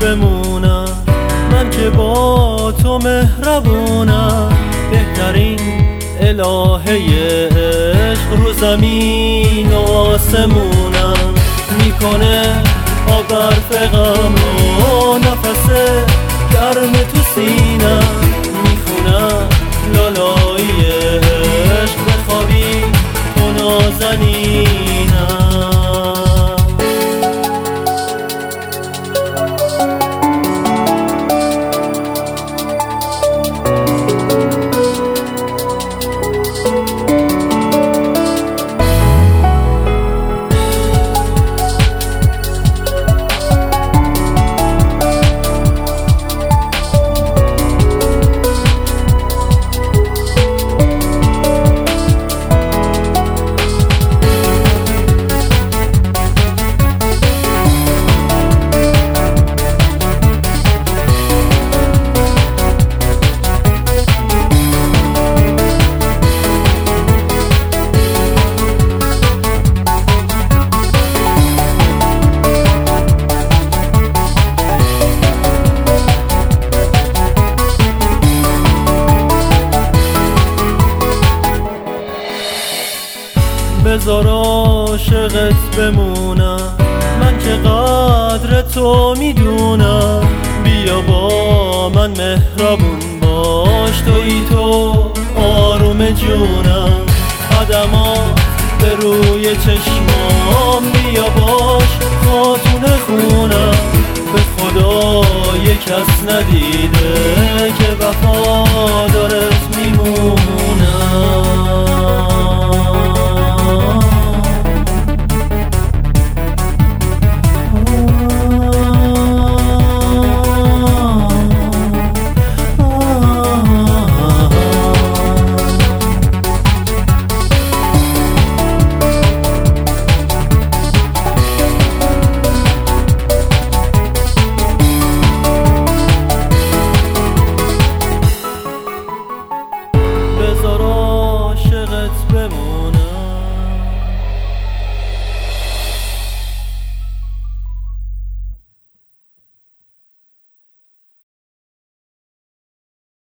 بمونم، من که با تو مهربونم. بهترین الهه عشق رو زمین و آسمونم، میکنه آب برف غم رو نفس گرم تو سینم. میخونم لالایی عشق بخوابی تو نازنینم. بذار عاشقت بمونم، من که قدر تو میدونم. بیا با من مهربون باش، تویی تو آروم جونم. قدمات به روی چشمام، بیا باش خاتون خونم. به خدا یک کس ندیده که وفادارت میمونم.